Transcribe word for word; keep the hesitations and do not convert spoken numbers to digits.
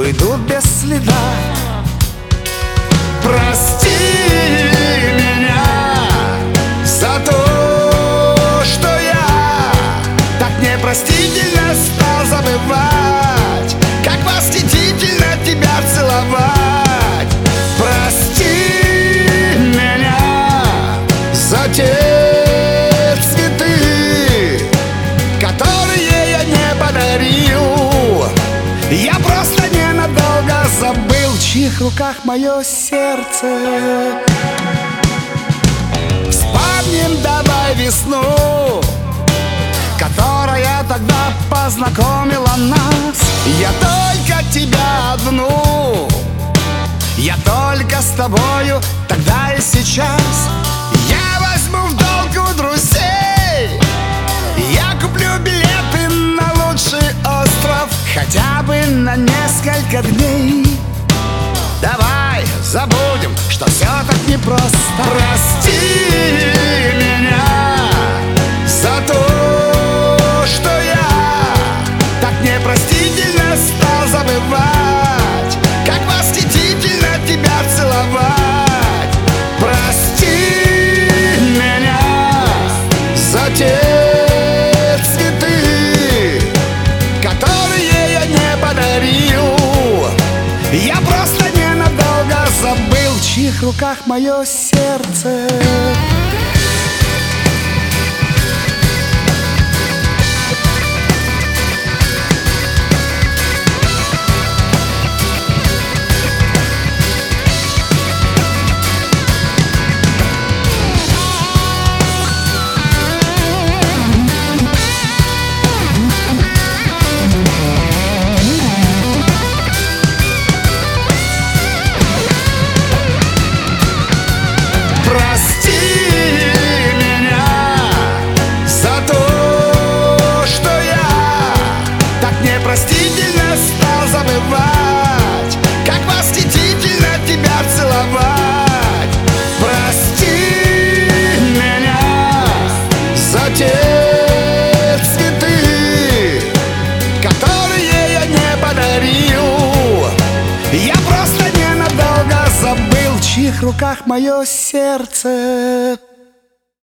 уйдут без следа. Прости меня за то, что я так непростительно стал забывать, как восхитительно тебя целовать. Прости меня за те цветы, которые я не подарил. Я просто ненадолго забыл, в чьих руках мое сердце. Вспомним давай весну, которая тогда познакомила нас. Я только тебя одну, я только с тобою, тогда и сейчас. Я возьму в долг у друзей, я куплю билеты на лучший остров, хотя бы на несколько дней. Давай забудем, что все так непросто. Прости меня за то, что я так непростительно стал забывать, как восхитительно тебя целовать. Прости меня за те цветы, которые я не подарил. Я просто ненадолго забыл, в чьих руках мое сердце. Простительно стал забывать, как восхитительно тебя целовать. Прости меня за те цветы, которые я не подарил. Я просто ненадолго забыл, в чьих руках мое сердце.